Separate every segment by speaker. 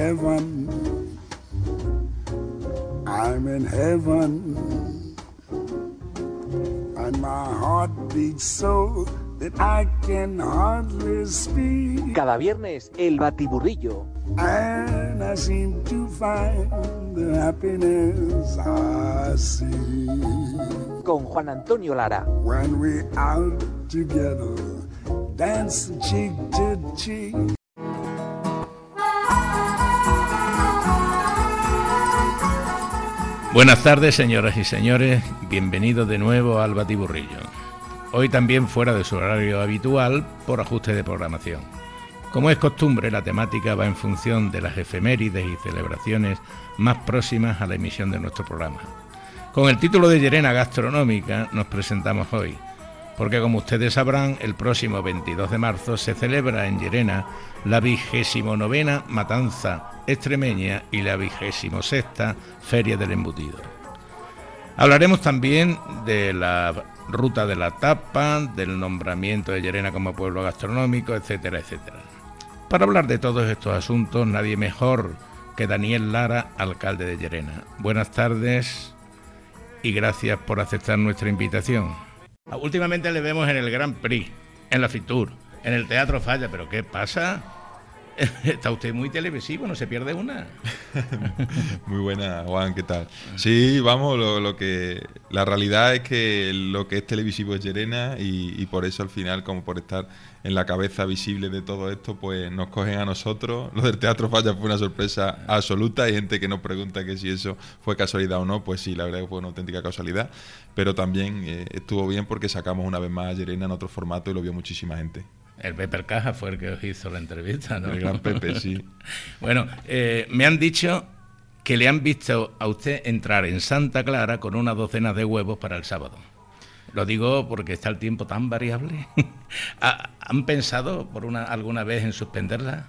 Speaker 1: heaven. I'm in heaven. And my heart beats so that I can hardly speak.
Speaker 2: Cada viernes, el Batiburrillo.
Speaker 1: And I seem to find the happiness I see.
Speaker 2: Con Juan Antonio Lara.
Speaker 1: When we're out together, dance cheek to cheek.
Speaker 3: Buenas tardes, señoras y señores, bienvenidos de nuevo al Batiburrillo. Hoy también fuera de su horario habitual por ajuste de programación. Como es costumbre, la temática va en función de las efemérides y celebraciones más próximas a la emisión de nuestro programa. Con el título de Llerena Gastronómica nos presentamos hoy, porque como ustedes sabrán, el próximo 22 de marzo se celebra en Llerena la 29ª Matanza Extremeña y la 26ª Feria del Embutido. Hablaremos también de la ruta de la tapa, del nombramiento de Llerena como pueblo gastronómico, etcétera, etcétera. Para hablar de todos estos asuntos, nadie mejor que Daniel Lara, alcalde de Llerena. Buenas tardes y gracias por aceptar nuestra invitación. Últimamente le vemos en el Grand Prix, en la Fitur, en el Teatro Falla, pero ¿qué pasa? Está usted muy televisivo, no se pierde una.
Speaker 4: Muy buena, Juan, ¿qué tal? Sí, vamos, la realidad es que lo que es televisivo es Llerena y por eso al final, como por estar en la cabeza visible de todo esto, pues nos cogen a nosotros. Lo del Teatro Falla fue una sorpresa absoluta. Hay gente que nos pregunta que si eso fue casualidad o no. Pues sí, la verdad que fue una auténtica casualidad, pero también estuvo bien porque sacamos una vez más a Llerena en otro formato y lo vio muchísima gente.
Speaker 3: El Pepe Caja fue el que os hizo la entrevista, ¿no?
Speaker 4: El gran Pepe, sí.
Speaker 3: Bueno, me han dicho que le han visto a usted entrar en Santa Clara con una docena de huevos para el sábado. Lo digo porque está el tiempo tan variable. ¿Han pensado alguna vez en suspenderla?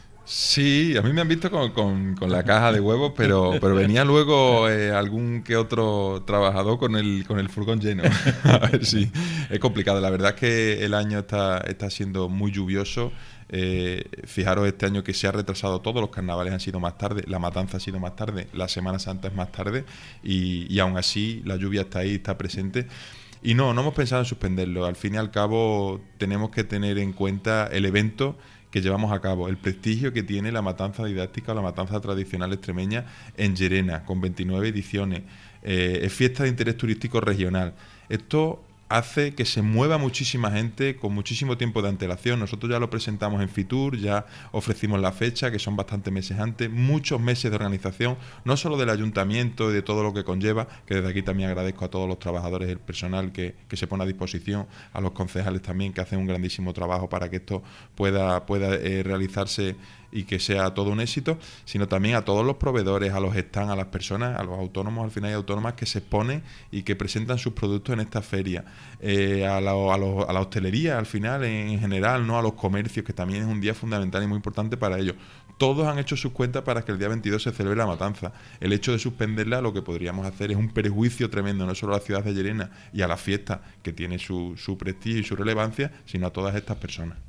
Speaker 4: Sí, a mí me han visto con la caja de huevos, pero venía luego algún que otro trabajador con el furgón lleno. A ver si es complicado. La verdad es que el año está siendo muy lluvioso. Fijaros este año que se ha retrasado todo, los carnavales han sido más tarde, la matanza ha sido más tarde, la Semana Santa es más tarde y aún así la lluvia está ahí, está presente. Y no hemos pensado en suspenderlo. Al fin y al cabo tenemos que tener en cuenta el evento que llevamos a cabo, el prestigio que tiene la matanza didáctica o la matanza tradicional extremeña en Llerena, con 29 ediciones. Es fiesta de interés turístico regional. Esto hace que se mueva muchísima gente con muchísimo tiempo de antelación. Nosotros ya lo presentamos en Fitur, ya ofrecimos la fecha, que son bastantes meses antes, muchos meses de organización, no solo del ayuntamiento y de todo lo que conlleva, que desde aquí también agradezco a todos los trabajadores, el personal que se pone a disposición, a los concejales también, que hacen un grandísimo trabajo para que esto pueda realizarse y que sea todo un éxito, sino también a todos los proveedores, a los stands, a las personas, a los autónomos al final y autónomas que se exponen y que presentan sus productos en esta feria, a la hostelería al final en general, ¿no? A los comercios, que también es un día fundamental y muy importante para ellos. Todos han hecho sus cuentas para que el día 22 se celebre la matanza. El hecho de suspenderla, lo que podríamos hacer es un perjuicio tremendo, no solo a la ciudad de Llerena y a la fiesta, que tiene su prestigio y su relevancia, sino a todas estas personas.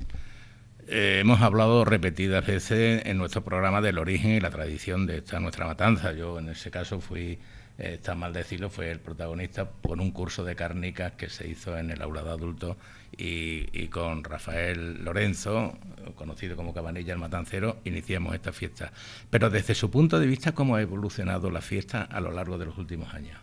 Speaker 3: Hemos hablado repetidas veces en nuestro programa del origen y la tradición de esta nuestra matanza. Yo en ese caso fui, está mal decirlo, fue el protagonista por un curso de cárnicas que se hizo en el aula de adultos y con Rafael Lorenzo, conocido como Cabanilla el Matancero, iniciamos esta fiesta. Pero desde su punto de vista, ¿cómo ha evolucionado la fiesta a lo largo de los últimos años?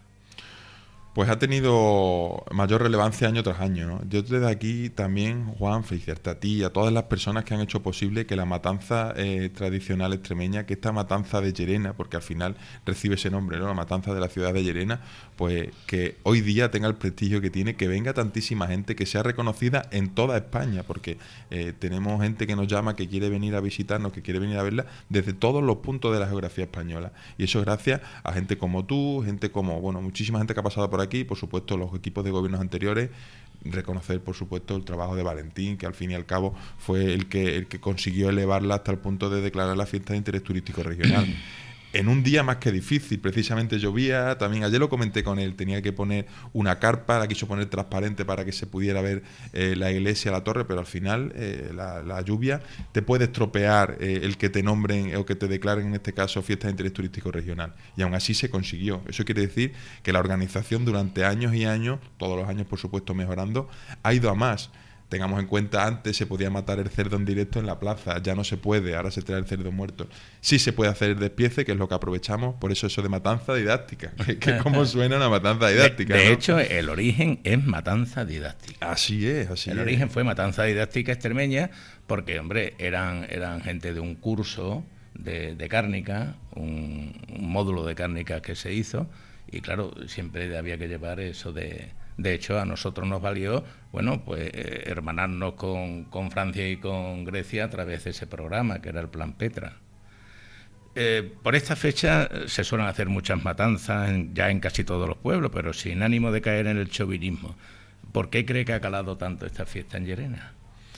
Speaker 4: Pues ha tenido mayor relevancia año tras año, ¿no? Yo desde aquí también, Juan, felicitarte a ti y a todas las personas que han hecho posible que la matanza tradicional extremeña, que esta matanza de Llerena, porque al final recibe ese nombre, ¿no? La matanza de la ciudad de Llerena, pues que hoy día tenga el prestigio que tiene, que venga tantísima gente, que sea reconocida en toda España, porque tenemos gente que nos llama, que quiere venir a visitarnos, que quiere venir a verla desde todos los puntos de la geografía española. Y eso es gracias a gente como tú, gente como, muchísima gente que ha pasado por aquí, por supuesto los equipos de gobiernos anteriores, reconocer por supuesto el trabajo de Valentín, que al fin y al cabo fue el que consiguió elevarla hasta el punto de declarar la fiesta de interés turístico regional. en un día más que difícil. Precisamente llovía, también ayer lo comenté con él, tenía que poner una carpa, la quiso poner transparente para que se pudiera ver la iglesia, la torre, pero al final la lluvia te puede estropear el que te nombren o que te declaren, en este caso, fiesta de interés turístico regional. Y aún así se consiguió. Eso quiere decir que la organización durante años y años, todos los años por supuesto mejorando, ha ido a más. Tengamos en cuenta, antes se podía matar el cerdo en directo en la plaza, ya no se puede, ahora se trae el cerdo muerto. Sí se puede hacer el despiece, que es lo que aprovechamos, por eso de matanza didáctica, que cómo suena una matanza didáctica.
Speaker 3: De
Speaker 4: ¿no?
Speaker 3: hecho, el origen es matanza didáctica.
Speaker 4: Así es, así es.
Speaker 3: El origen fue matanza didáctica extremeña, porque, hombre, eran gente de un curso de cárnica, un módulo de cárnica que se hizo, y claro, siempre había que llevar eso de... De hecho, a nosotros nos valió, bueno, pues hermanarnos con Francia y con Grecia a través de ese programa, que era el Plan Petra. Por esta fecha se suelen hacer muchas matanzas ya en casi todos los pueblos, pero sin ánimo de caer en el chauvinismo. ¿Por qué cree que ha calado tanto esta fiesta en Llerena?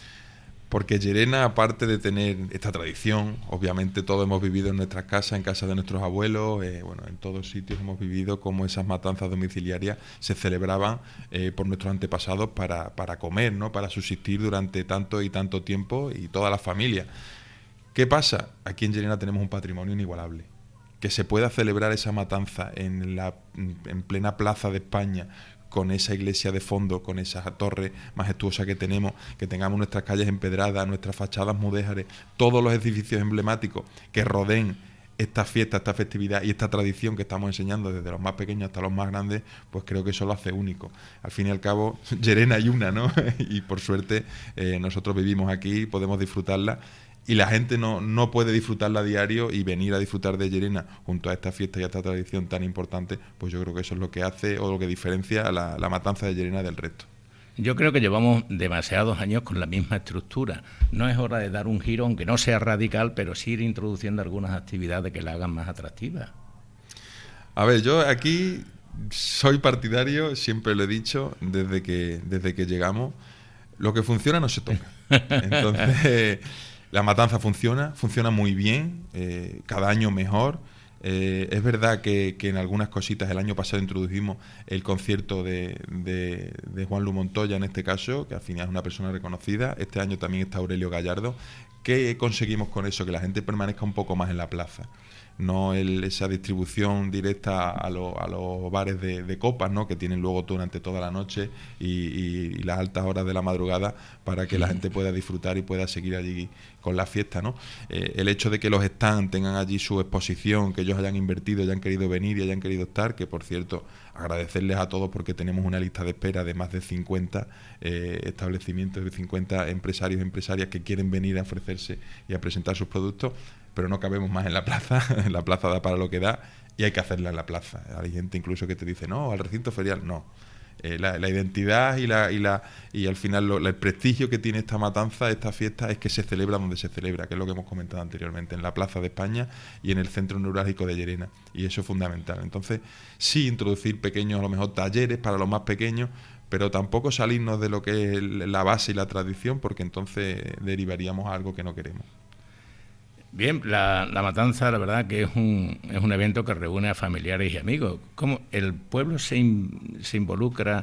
Speaker 4: Porque Llerena, aparte de tener esta tradición, obviamente todos hemos vivido en nuestras casas, en casa de nuestros abuelos, bueno, en todos sitios hemos vivido cómo esas matanzas domiciliarias se celebraban por nuestros antepasados para comer, ¿no? Para subsistir durante tanto y tanto tiempo, y toda la familia. ¿Qué pasa? Aquí en Llerena tenemos un patrimonio inigualable. Que se pueda celebrar esa matanza en plena plaza de España, con esa iglesia de fondo, con esa torre majestuosa que tenemos, que tengamos nuestras calles empedradas, nuestras fachadas mudéjares, todos los edificios emblemáticos que rodeen esta fiesta, esta festividad y esta tradición que estamos enseñando desde los más pequeños hasta los más grandes, pues creo que eso lo hace único. Al fin y al cabo, Llerena hay una, ¿no? Y por suerte nosotros vivimos aquí, podemos disfrutarla. Y la gente no puede disfrutarla a diario, y venir a disfrutar de Llerena junto a esta fiesta y a esta tradición tan importante, pues yo creo que eso es lo que hace o lo que diferencia a la matanza de Llerena del resto.
Speaker 3: Yo creo que llevamos demasiados años con la misma estructura. No es hora de dar un giro, aunque no sea radical, pero sí ir introduciendo algunas actividades que la hagan más atractiva.
Speaker 4: A ver, yo aquí soy partidario, siempre lo he dicho, desde que llegamos, lo que funciona no se toca. Entonces... La matanza funciona muy bien, cada año mejor. Es verdad que en algunas cositas, el año pasado introdujimos el concierto de Juan Lu Montoya, en este caso, que al final es una persona reconocida. Este año también está Aurelio Gallardo. ¿Qué conseguimos con eso? Que la gente permanezca un poco más en la plaza. No esa distribución directa a los bares de copas, ¿no? Que tienen luego durante toda la noche y las altas horas de la madrugada, para que la gente pueda disfrutar y pueda seguir allí con la fiesta, ¿no? El hecho de que los stands tengan allí su exposición, que ellos hayan invertido, hayan querido venir y hayan querido estar, que por cierto, agradecerles a todos porque tenemos una lista de espera de más de 50 establecimientos, de 50 empresarios y empresarias que quieren venir a ofrecerse y a presentar sus productos, pero no cabemos más en la plaza. En la plaza da para lo que da y hay que hacerla en la plaza. Hay gente incluso que te dice, no, al recinto ferial, no. La identidad y al final el prestigio que tiene esta matanza, esta fiesta, es que se celebra donde se celebra, que es lo que hemos comentado anteriormente, en la Plaza de España y en el centro neurálgico de Llerena, y eso es fundamental. Entonces, sí introducir pequeños, a lo mejor talleres para los más pequeños, pero tampoco salirnos de lo que es la base y la tradición, porque entonces derivaríamos a algo que no queremos.
Speaker 3: Bien, la matanza, la verdad que es un evento que reúne a familiares y amigos. ¿Cómo el pueblo se involucra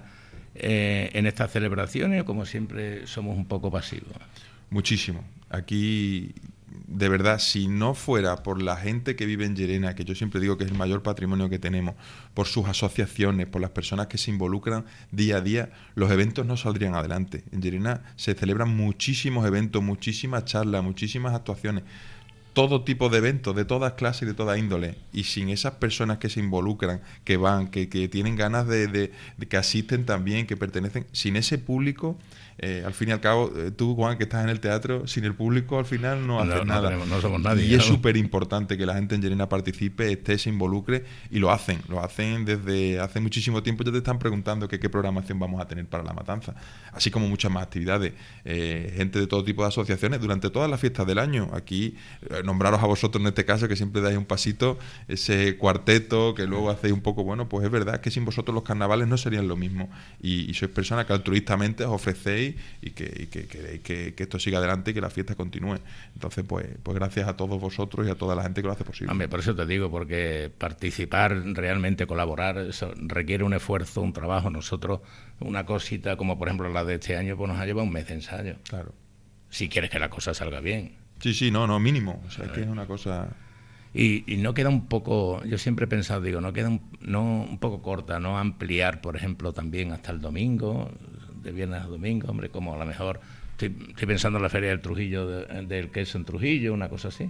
Speaker 3: en estas celebraciones, o como siempre somos un poco pasivos?
Speaker 4: Muchísimo. Aquí, de verdad, si no fuera por la gente que vive en Llerena, que yo siempre digo que es el mayor patrimonio que tenemos, por sus asociaciones, por las personas que se involucran día a día, los eventos no saldrían adelante. En Llerena se celebran muchísimos eventos, muchísimas charlas, muchísimas actuaciones, todo tipo de eventos, de todas clases y de toda índole, y sin esas personas que se involucran, que van, que tienen ganas de que asisten también, que pertenecen, sin ese público, al fin y al cabo, tú, Juan, que estás en el teatro, sin el público al final no haces nada.
Speaker 3: No somos nadie.
Speaker 4: Y es súper importante que la gente en Llerena participe, esté, se involucre, y lo hacen desde hace muchísimo tiempo. Ya te están preguntando qué programación vamos a tener para la matanza, así como muchas más actividades, gente de todo tipo de asociaciones durante todas las fiestas del año. Aquí nombraros a vosotros en este caso, que siempre dais un pasito, ese cuarteto que luego hacéis un poco, bueno, pues es verdad que sin vosotros los carnavales no serían lo mismo, y sois personas que altruistamente os ofrecéis y que queréis que esto siga adelante y que la fiesta continúe. Entonces, pues gracias a todos vosotros y a toda la gente que lo hace posible.
Speaker 3: Hombre, por eso te digo, porque participar, realmente colaborar, eso requiere un esfuerzo, un trabajo. Nosotros, una cosita como por ejemplo la de este año, pues nos ha llevado un mes de ensayo.
Speaker 4: Claro.
Speaker 3: Si quieres que la cosa salga bien.
Speaker 4: Sí, no, mínimo. O sea, es que es una cosa...
Speaker 3: Y no queda un poco, yo siempre he pensado, digo, no queda un poco corta, no ampliar, por ejemplo, también hasta el domingo, de viernes a domingo, hombre, como a lo mejor, estoy pensando en la Feria del Trujillo, del queso en Trujillo, una cosa así.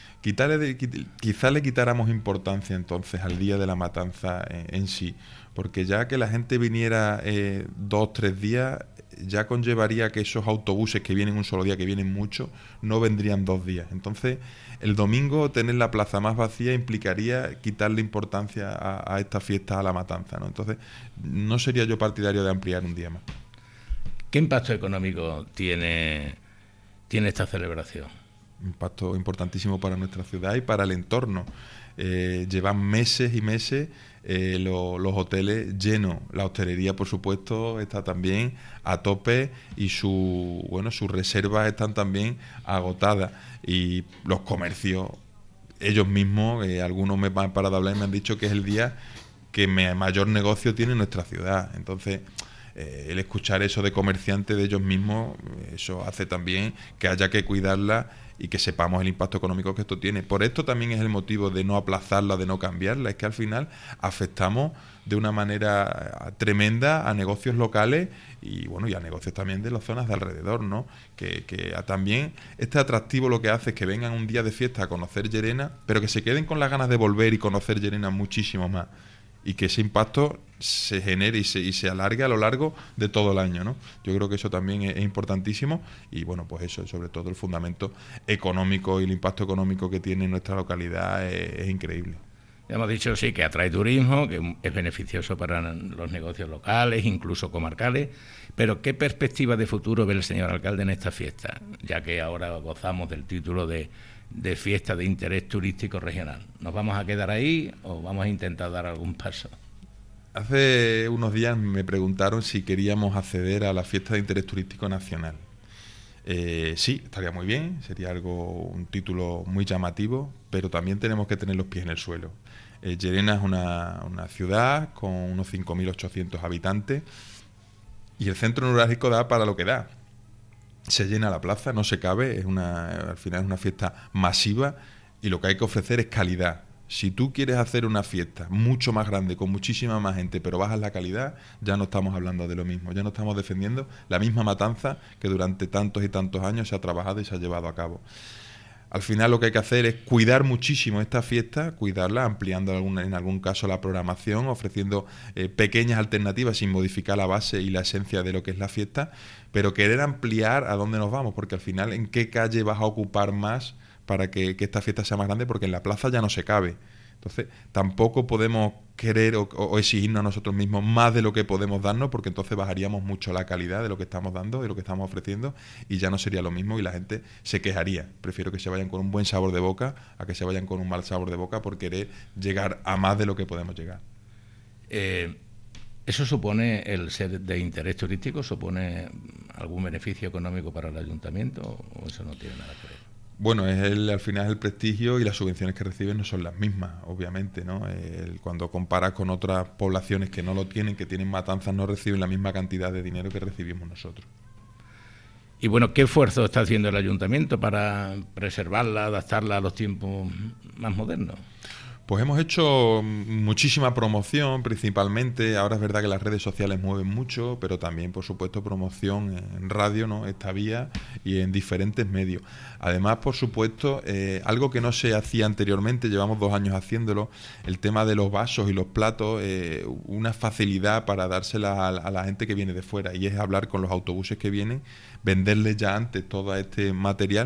Speaker 4: Quizá le quitáramos importancia entonces al día de la matanza en sí, porque ya que la gente viniera 2-3 días, ya conllevaría que esos autobuses que vienen un solo día, que vienen muchos, no vendrían 2 días. Entonces, el domingo tener la plaza más vacía implicaría quitarle importancia a esta fiesta, a la matanza, ¿no? Entonces, no sería yo partidario de ampliar un día más.
Speaker 3: ¿Qué impacto económico tiene esta celebración?
Speaker 4: Impacto importantísimo para nuestra ciudad y para el entorno. Llevan meses y meses los hoteles llenos. La hostelería, por supuesto, está también a tope y sus reservas están también agotadas. Y los comercios, ellos mismos, algunos me han parado a hablar y me han dicho que es el día que mayor negocio tiene nuestra ciudad. Entonces, el escuchar eso de comerciantes de ellos mismos, eso hace también que haya que cuidarla y que sepamos el impacto económico que esto tiene. Por esto también es el motivo de no aplazarla, de no cambiarla, es que al final afectamos de una manera tremenda a negocios locales y a negocios también de las zonas de alrededor, ¿no? Que también este atractivo lo que hace es que vengan un día de fiesta a conocer Llerena, pero que se queden con las ganas de volver y conocer Llerena muchísimo más, y que ese impacto se genere y se alargue a lo largo de todo el año, ¿no? Yo creo que eso también es importantísimo y pues eso, sobre todo el fundamento económico y el impacto económico que tiene en nuestra localidad es increíble.
Speaker 3: Ya hemos dicho, sí, que atrae turismo, que es beneficioso para los negocios locales, incluso comarcales, pero ¿qué perspectiva de futuro ve el señor alcalde en esta fiesta? Ya que ahora gozamos del título de fiesta de interés turístico regional. ¿Nos vamos a quedar ahí o vamos a intentar dar algún paso?
Speaker 4: Hace unos días me preguntaron si queríamos acceder a la fiesta de interés turístico nacional. Sí, estaría muy bien, sería un título muy llamativo, pero también tenemos que tener los pies en el suelo. Llerena es una ciudad con unos 5.800 habitantes y el centro neurálgico da para lo que da. Se llena la plaza, no se cabe, al final es una fiesta masiva y lo que hay que ofrecer es calidad. Si tú quieres hacer una fiesta mucho más grande, con muchísima más gente, pero bajas la calidad, ya no estamos hablando de lo mismo, ya no estamos defendiendo la misma matanza que durante tantos y tantos años se ha trabajado y se ha llevado a cabo. Al final lo que hay que hacer es cuidar muchísimo esta fiesta, cuidarla, ampliando en algún caso la programación, ofreciendo pequeñas alternativas sin modificar la base y la esencia de lo que es la fiesta, pero querer ampliar a dónde nos vamos, porque al final en qué calle vas a ocupar más para que esta fiesta sea más grande, porque en la plaza ya no se cabe. Entonces tampoco podemos querer o exigirnos a nosotros mismos más de lo que podemos darnos, porque entonces bajaríamos mucho la calidad de lo que estamos dando, de lo que estamos ofreciendo, y ya no sería lo mismo y la gente se quejaría. Prefiero que se vayan con un buen sabor de boca a que se vayan con un mal sabor de boca por querer llegar a más de lo que podemos llegar.
Speaker 3: ¿Eso supone, el ser de interés turístico, supone algún beneficio económico para el ayuntamiento o eso no tiene nada que ver?
Speaker 4: Bueno, al final es el prestigio y las subvenciones que reciben no son las mismas, obviamente, ¿no? Cuando comparas con otras poblaciones que no lo tienen, que tienen matanzas, no reciben la misma cantidad de dinero que recibimos nosotros.
Speaker 3: Y bueno, ¿qué esfuerzo está haciendo el ayuntamiento para preservarla, adaptarla a los tiempos más modernos?
Speaker 4: Pues hemos hecho muchísima promoción, principalmente. Ahora es verdad que las redes sociales mueven mucho, pero también, por supuesto, promoción en radio, ¿no? Esta vía y en diferentes medios. Además, por supuesto, algo que no se hacía anteriormente, llevamos 2 años haciéndolo, el tema de los vasos y los platos, una facilidad para dárselas a la gente que viene de fuera, y es hablar con los autobuses que vienen, venderles ya antes todo este material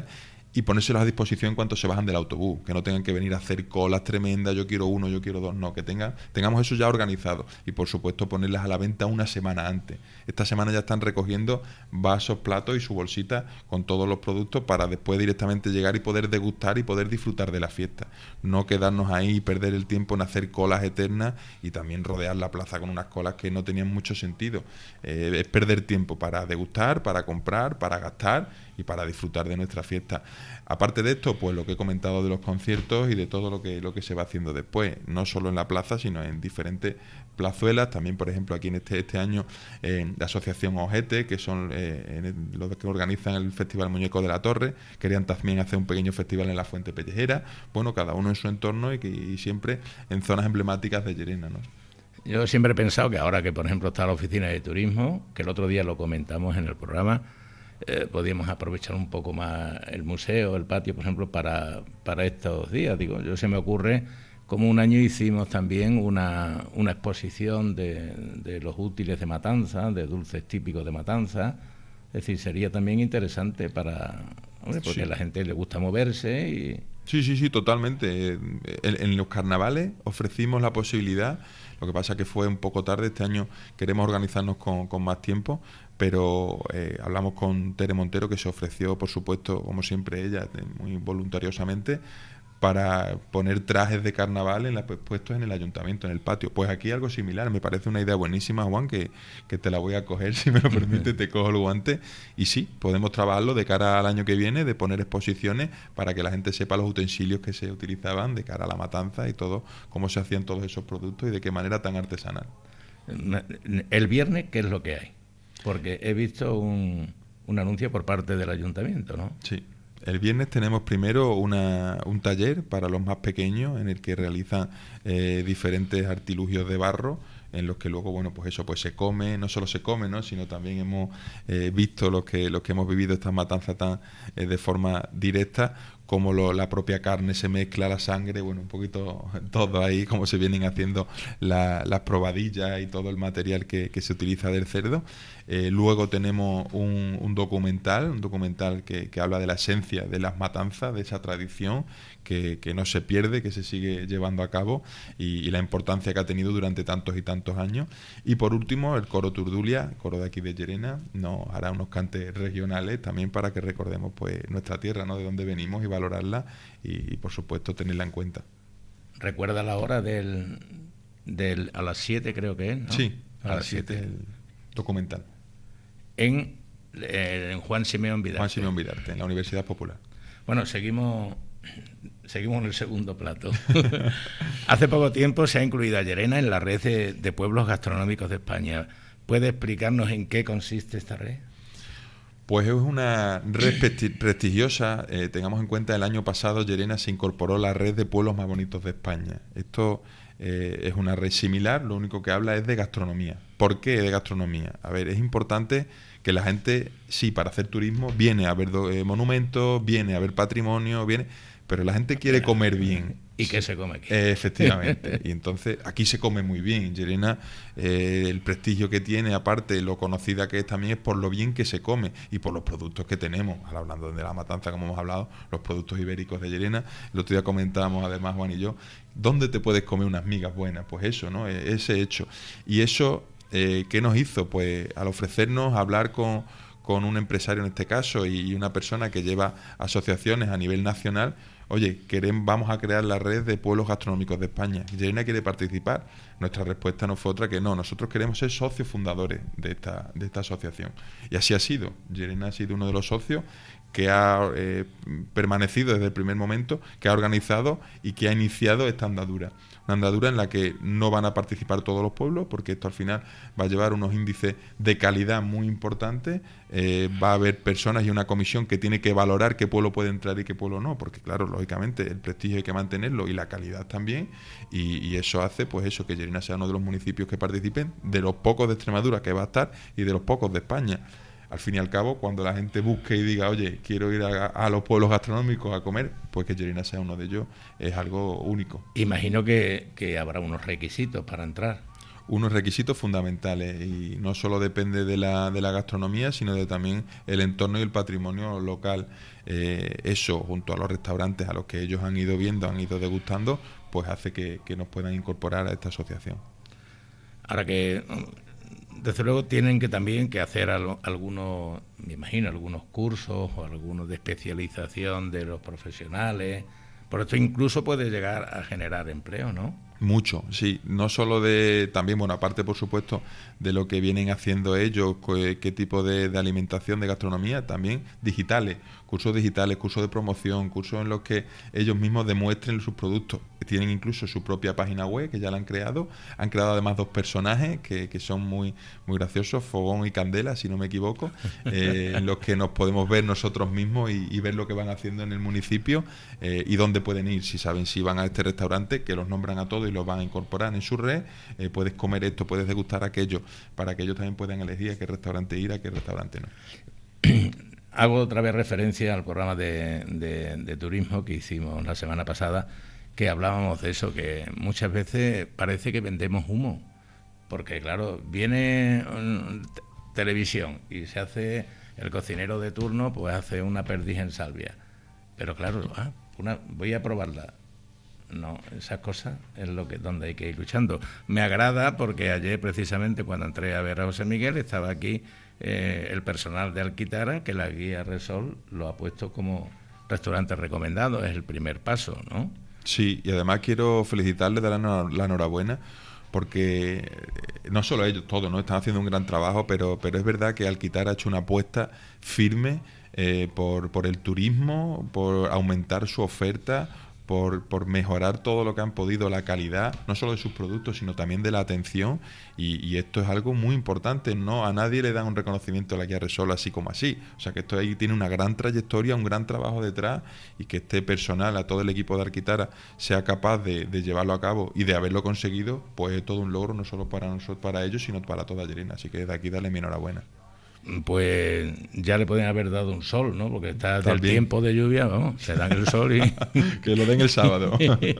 Speaker 4: y ponérselos a disposición en cuanto se bajan del autobús, que no tengan que venir a hacer colas tremendas, yo quiero uno, yo quiero dos, no, que tengamos eso ya organizado y por supuesto ponerlas a la venta una semana antes. Esta semana ya están recogiendo vasos, platos y su bolsita con todos los productos para después directamente llegar y poder degustar y poder disfrutar de la fiesta, no quedarnos ahí y perder el tiempo en hacer colas eternas y también rodear la plaza con unas colas que no tenían mucho sentido. Es perder tiempo para degustar, para comprar, para gastar y para disfrutar de nuestra fiesta. Aparte de esto, pues lo que he comentado de los conciertos y de todo lo que se va haciendo después, no solo en la plaza, sino en diferentes plazuelas. También, por ejemplo, aquí en este año, la asociación Ojete, que son los que organizan el Festival Muñeco de la Torre, querían también hacer un pequeño festival en la Fuente Pellejera. Bueno, cada uno en su entorno y siempre en zonas emblemáticas de Llerena, ¿no?
Speaker 3: Yo siempre he pensado que ahora que, por ejemplo, está la oficina de turismo, que el otro día lo comentamos en el programa, podíamos aprovechar un poco más el museo, el patio, por ejemplo, para estos días. Digo, yo se me ocurre, como un año hicimos también una exposición de los útiles de Matanza, de dulces típicos de Matanza. Es decir, sería también interesante porque
Speaker 4: sí.
Speaker 3: a la gente le gusta moverse y...
Speaker 4: Sí, totalmente. En los carnavales ofrecimos la posibilidad, lo que pasa que fue un poco tarde, este año queremos organizarnos con más tiempo, pero hablamos con Tere Montero, que se ofreció, por supuesto, como siempre ella, muy voluntariosamente, para poner trajes de carnaval puestos en el ayuntamiento, en el patio. Pues aquí algo similar, me parece una idea buenísima, Juan, que te la voy a coger, si me lo permite, te cojo el guante. Y sí, podemos trabajarlo de cara al año que viene, de poner exposiciones para que la gente sepa los utensilios que se utilizaban de cara a la matanza y todo, cómo se hacían todos esos productos y de qué manera tan artesanal.
Speaker 3: El viernes, ¿qué es lo que hay? Porque he visto un anuncio por parte del ayuntamiento, ¿no?
Speaker 4: Sí. El viernes tenemos primero un taller para los más pequeños en el que realizan diferentes artilugios de barro en los que luego, bueno, pues eso pues se come, no solo se come, ¿no?, sino también hemos visto los que hemos vivido estas matanzas tan de forma directa, como la propia carne se mezcla, la sangre, bueno, un poquito todo ahí, como se vienen haciendo las probadillas y todo el material que se utiliza del cerdo. Luego tenemos un documental que habla de la esencia de las matanzas, de esa tradición que no se pierde, que se sigue llevando a cabo y la importancia que ha tenido durante tantos y tantos años. Y por último, el coro Turdulia, coro de aquí de Llerena, nos hará unos cantes regionales también para que recordemos pues nuestra tierra, ¿no?, de dónde venimos y valorarla y por supuesto tenerla en cuenta.
Speaker 3: ¿Recuerda la hora a las 7 creo que es, ¿no?
Speaker 4: Sí, a las 7 el documental.
Speaker 3: En Juan Simeón Vidarte.
Speaker 4: Juan Simeón Vidarte, en la Universidad Popular.
Speaker 3: Bueno, seguimos en el segundo plato. Hace poco tiempo se ha incluido a Llerena en la red de pueblos gastronómicos de España. ¿Puede explicarnos en qué consiste esta red?
Speaker 4: Pues es una red prestigiosa. Tengamos en cuenta, el año pasado Llerena se incorporó a la red de pueblos más bonitos de España. Esto es una red similar, lo único que habla es de gastronomía. ¿Por qué de gastronomía? A ver, es importante que la gente, sí, para hacer turismo, viene a ver monumentos, viene a ver patrimonio, pero la gente quiere comer bien.
Speaker 3: ¿Y qué se come aquí?
Speaker 4: Efectivamente. Y entonces aquí se come muy bien. Llerena, el prestigio que tiene, aparte lo conocida que es también, es por lo bien que se come y por los productos que tenemos. Ahora, hablando de la matanza, como hemos hablado, los productos ibéricos de Llerena. El otro día comentábamos, además, Juan y yo, ¿dónde te puedes comer unas migas buenas? Pues eso, ¿no? Ese hecho. Y eso, ¿qué nos hizo? Pues al ofrecernos hablar con un empresario en este caso y una persona que lleva asociaciones a nivel nacional, oye, vamos a crear la red de pueblos gastronómicos de España. Llerena quiere participar. Nuestra respuesta no fue otra que no. Nosotros queremos ser socios fundadores de esta asociación. Y así ha sido. Llerena ha sido uno de los socios que ha permanecido desde el primer momento, que ha organizado y que ha iniciado esta andadura. Una andadura en la que no van a participar todos los pueblos, porque esto al final va a llevar unos índices de calidad muy importantes. Va a haber personas y una comisión que tiene que valorar qué pueblo puede entrar y qué pueblo no, porque claro, lógicamente el prestigio hay que mantenerlo y la calidad también, y eso hace pues eso, que Llerena sea uno de los municipios que participen, de los pocos de Extremadura que va a estar y de los pocos de España. Al fin y al cabo, cuando la gente busque y diga, oye, quiero ir a los pueblos gastronómicos a comer, pues que Llerena sea uno de ellos es algo único.
Speaker 3: Imagino que habrá unos requisitos para entrar.
Speaker 4: unos requisitos fundamentales, y no solo depende de la gastronomía, sino de también el entorno y el patrimonio local. Eso, junto a los restaurantes a los que ellos han ido viendo, han ido degustando, pues hace que nos puedan incorporar a esta asociación.
Speaker 3: Ahora que, desde luego, tienen que también que hacer algunos, me imagino, algunos cursos o algunos de especialización de los profesionales. Por esto incluso puede llegar a generar empleo, ¿no?
Speaker 4: Mucho, sí. No solo también, bueno, aparte, por supuesto, de lo que vienen haciendo ellos, qué tipo de alimentación, de gastronomía, también digitales, cursos de promoción, cursos en los que ellos mismos demuestren sus productos. Tienen incluso su propia página web, que ya la han creado además 2 personajes que son muy, muy graciosos, Fogón y Candela, si no me equivoco, en los que nos podemos ver nosotros mismos y ver lo que van haciendo en el municipio, y dónde pueden ir, si saben si van a este restaurante, que los nombran a todos y los van a incorporar en su red. Puedes comer esto, puedes degustar aquello, para que ellos también puedan elegir a qué restaurante ir, a qué restaurante no.
Speaker 3: Hago otra vez referencia al programa de turismo que hicimos la semana pasada, que hablábamos de eso, que muchas veces parece que vendemos humo, porque claro, viene televisión y se hace, el cocinero de turno pues hace una perdiz en salvia, pero claro, voy a probarla. No, esas cosas es donde hay que ir luchando. Me agrada porque ayer, precisamente, cuando entré a ver a José Miguel, estaba aquí el personal de Alquitara, que la guía Resol lo ha puesto como restaurante recomendado. Es el primer paso, ¿no?
Speaker 4: Sí, y además quiero felicitarles, darles la enhorabuena, porque no solo ellos, todos, ¿no? Están haciendo un gran trabajo, pero es verdad que Alquitara ha hecho una apuesta firme por el turismo, por aumentar su oferta, por mejorar todo lo que han podido, la calidad, no solo de sus productos, sino también de la atención, y esto es algo muy importante. No a nadie le dan un reconocimiento a la guía Resol así como así. O sea que esto ahí tiene una gran trayectoria, un gran trabajo detrás, y que este personal, a todo el equipo de Alquitara, sea capaz de llevarlo a cabo y de haberlo conseguido, pues es todo un logro, no solo para nosotros, para ellos, sino para toda Llerena. Así que desde aquí darle mi enhorabuena.
Speaker 3: Pues ya le pueden haber dado un sol, ¿no? Porque está del tiempo de lluvia, vamos, se dan el sol y...
Speaker 4: que lo den el sábado.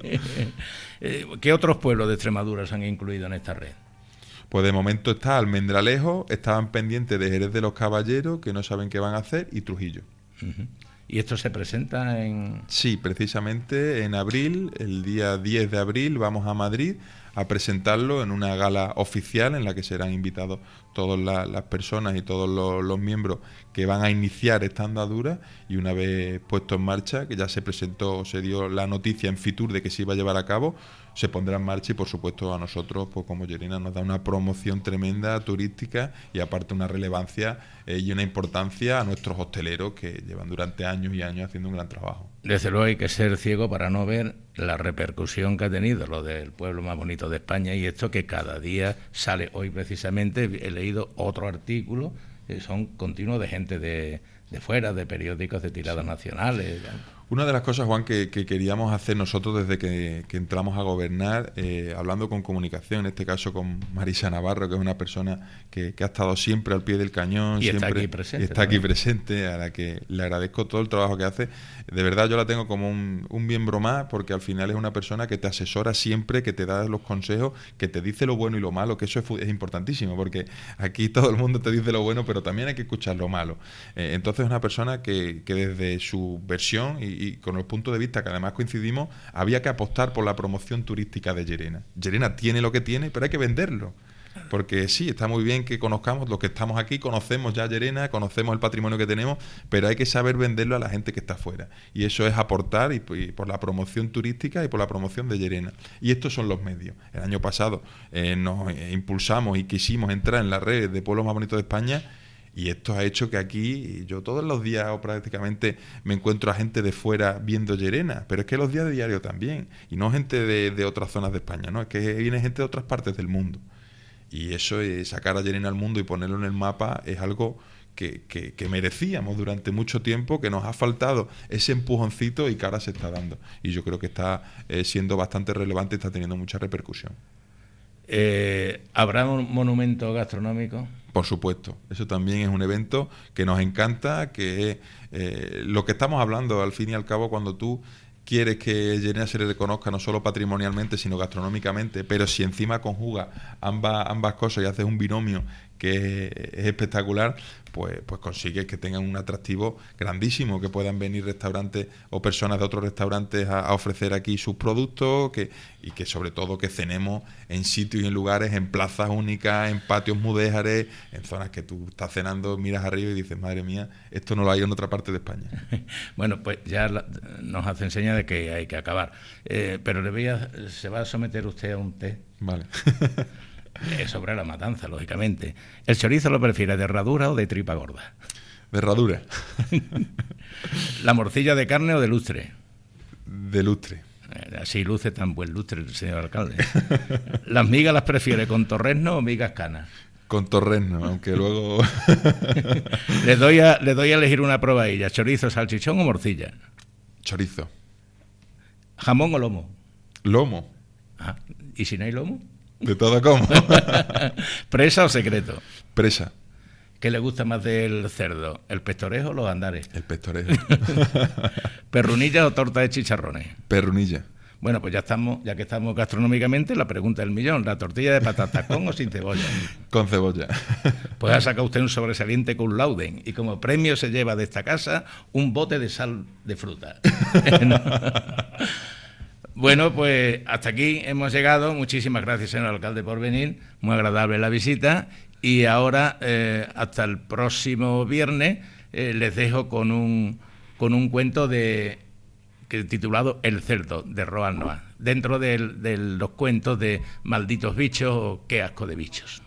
Speaker 3: ¿Qué otros pueblos de Extremadura se han incluido en esta red?
Speaker 4: Pues de momento está Almendralejo, estaban pendientes de Jerez de los Caballeros, que no saben qué van a hacer, y Trujillo.
Speaker 3: Uh-huh. ¿Y esto se presenta en...?
Speaker 4: Sí, precisamente en abril, el día 10 de abril, vamos a Madrid a presentarlo en una gala oficial en la que serán invitados todas las personas y todos los miembros que van a iniciar esta andadura, y una vez puesto en marcha, que ya se dio la noticia en Fitur de que se iba a llevar a cabo, se pondrá en marcha, y por supuesto a nosotros, pues como Llerena, nos da una promoción tremenda turística, y aparte una relevancia y una importancia a nuestros hosteleros, que llevan durante años y años haciendo un gran trabajo.
Speaker 3: Desde luego hay que ser ciego para no ver la repercusión que ha tenido lo del pueblo más bonito de España, y esto que cada día sale. Hoy precisamente he leído otro artículo que son continuos de gente de fuera, de periódicos de tiradas nacionales.
Speaker 4: Una de las cosas, Juan, que queríamos hacer nosotros desde que entramos a gobernar, hablando con comunicación, en este caso con Marisa Navarro, que es una persona que ha estado siempre al pie del cañón,
Speaker 3: y
Speaker 4: siempre
Speaker 3: está aquí presente,
Speaker 4: a la que le agradezco todo el trabajo que hace. De verdad yo la tengo como un miembro más, porque al final es una persona que te asesora siempre, que te da los consejos, que te dice lo bueno y lo malo, que eso es importantísimo, porque aquí todo el mundo te dice lo bueno, pero también hay que escuchar lo malo. Entonces es una persona que desde su versión y con los puntos de vista que además coincidimos, había que apostar por la promoción turística de Llerena. Llerena tiene lo que tiene, pero hay que venderlo. Porque sí, está muy bien que conozcamos, los que estamos aquí conocemos ya Llerena, conocemos el patrimonio que tenemos, pero hay que saber venderlo a la gente que está afuera. Y eso es aportar y por la promoción turística y por la promoción de Llerena. Y estos son los medios. El año pasado nos impulsamos y quisimos entrar en la red de pueblos más bonitos de España, y esto ha hecho que aquí yo todos los días o prácticamente me encuentro a gente de fuera viendo Llerena, pero es que los días de diario también, y no gente de otras zonas de España, ¿no? Es que viene gente de otras partes del mundo, y eso es sacar a Llerena al mundo y ponerlo en el mapa, es algo que merecíamos durante mucho tiempo, que nos ha faltado ese empujoncito y que ahora se está dando, y yo creo que está siendo bastante relevante y está teniendo mucha repercusión.
Speaker 3: ¿Habrá un monumento gastronómico?
Speaker 4: Por supuesto, eso también es un evento que nos encanta, que es lo que estamos hablando al fin y al cabo cuando tú quieres que Llerena se le reconozca no solo patrimonialmente, sino gastronómicamente, pero si encima conjuga ambas cosas y haces un binomio que es espectacular, pues consigues que tengan un atractivo grandísimo, que puedan venir restaurantes o personas de otros restaurantes a ofrecer aquí sus productos, y que sobre todo que cenemos en sitios y en lugares, en plazas únicas, en patios mudéjares, en zonas que tú estás cenando, miras arriba y dices, madre mía, esto no lo hay en otra parte de España.
Speaker 3: Bueno, pues ya nos hace seña de que hay que acabar, pero se va a someter usted a un té.
Speaker 4: Vale.
Speaker 3: Sobre la matanza, lógicamente. ¿El chorizo lo prefiere de herradura o de tripa gorda?
Speaker 4: De herradura.
Speaker 3: ¿La morcilla de carne o de lustre?
Speaker 4: De lustre.
Speaker 3: Así luce tan buen lustre el señor alcalde. ¿Las migas las prefiere con torrezno o migas canas?
Speaker 4: Con torrezno, aunque luego...
Speaker 3: Le doy a elegir una probadilla. ¿Chorizo, salchichón o morcilla?
Speaker 4: Chorizo.
Speaker 3: ¿Jamón o lomo?
Speaker 4: Lomo.
Speaker 3: Ah, ¿y si no hay lomo?
Speaker 4: De todo como.
Speaker 3: ¿Presa o secreto?
Speaker 4: Presa.
Speaker 3: ¿Qué le gusta más del cerdo? ¿El pestorejo o los andares?
Speaker 4: El pestorejo.
Speaker 3: ¿Perrunilla o torta de chicharrones?
Speaker 4: Perrunilla.
Speaker 3: Bueno, pues ya que estamos gastronómicamente, la pregunta del millón: ¿la tortilla de patata con o sin cebolla?
Speaker 4: Con cebolla.
Speaker 3: Pues ha sacado usted un sobresaliente cum laude, y como premio se lleva de esta casa un bote de sal de fruta. Bueno, pues hasta aquí hemos llegado. Muchísimas gracias, señor alcalde, por venir. Muy agradable la visita. Y ahora, hasta el próximo viernes, les dejo con un cuento titulado El cerdo, de Roald Noah, dentro de los cuentos de Malditos bichos o Qué asco de bichos.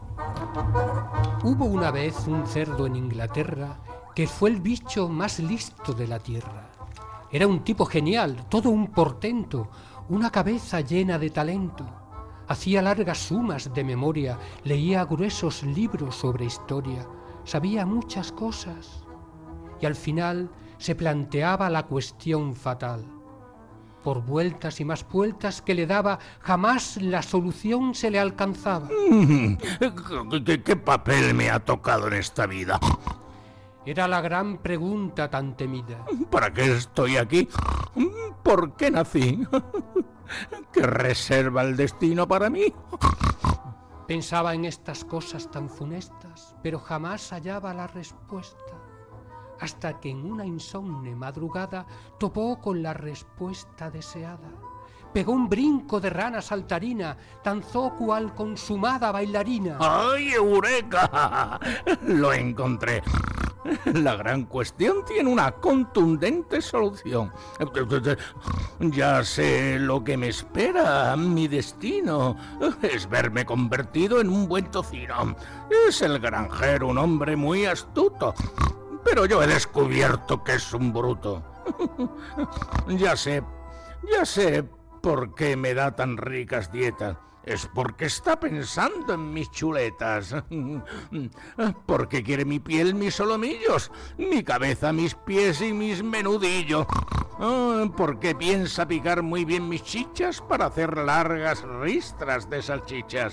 Speaker 5: Hubo una vez un cerdo en Inglaterra que fue el bicho más listo de la tierra. Era un tipo genial, todo un portento, una cabeza llena de talento. Hacía largas sumas de memoria, leía gruesos libros sobre historia, sabía muchas cosas. Y al final se planteaba la cuestión fatal. Por vueltas y más vueltas que le daba, jamás la solución se le alcanzaba.
Speaker 6: ¿Qué papel me ha tocado en esta vida?
Speaker 5: Era la gran pregunta tan temida.
Speaker 6: ¿Para qué estoy aquí? ¿Por qué nací? ¿Qué reserva el destino para mí?
Speaker 5: Pensaba en estas cosas tan funestas, pero jamás hallaba la respuesta, hasta que en una insomne madrugada topó con la respuesta deseada. Pegó un brinco de rana saltarina, danzó cual consumada bailarina.
Speaker 6: ¡Ay, eureka! Lo encontré. La gran cuestión tiene una contundente solución. Ya sé lo que me espera, mi destino. Es verme convertido en un buen tocino. Es el granjero un hombre muy astuto, pero yo he descubierto que es un bruto. Ya sé por qué me da tan ricas dietas. Es porque está pensando en mis chuletas. Porque quiere mi piel mis solomillos, mi cabeza mis pies y mis menudillos. Porque piensa picar muy bien mis chichas para hacer largas ristras de salchichas.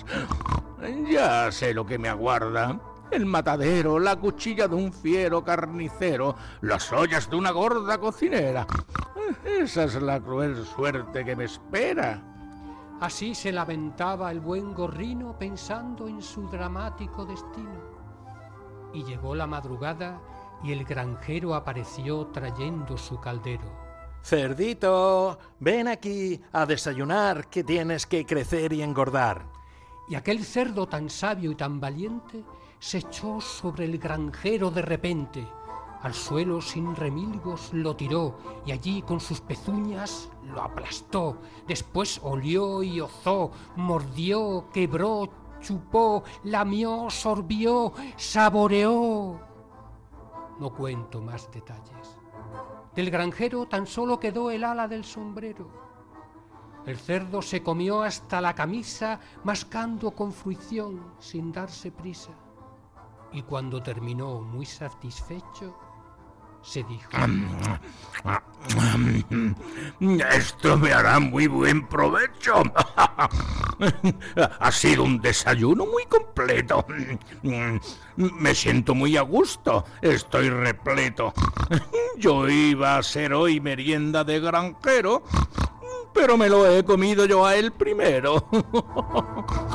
Speaker 6: Ya sé lo que me aguarda. El matadero, la cuchilla de un fiero carnicero, las ollas de una gorda cocinera. Esa es la cruel suerte que me espera.
Speaker 5: Así se lamentaba el buen gorrino pensando en su dramático destino. Y llegó la madrugada y el granjero apareció trayendo su caldero.
Speaker 7: Cerdito, ven aquí a desayunar, que tienes que crecer y engordar.
Speaker 5: Y aquel cerdo tan sabio y tan valiente se echó sobre el granjero de repente. Al suelo sin remilgos lo tiró y allí con sus pezuñas lo aplastó. Después olió y ozó, mordió, quebró, chupó, lamió, sorbió, saboreó. No cuento más detalles. Del granjero tan solo quedó el ala del sombrero. El cerdo se comió hasta la camisa, mascando con fruición, sin darse prisa. Y cuando terminó muy satisfecho, se dijo:
Speaker 6: Esto me hará muy buen provecho. Ha sido un desayuno muy completo. Me siento muy a gusto. Estoy repleto. Yo iba a ser hoy merienda de granjero, pero me lo he comido yo a él primero.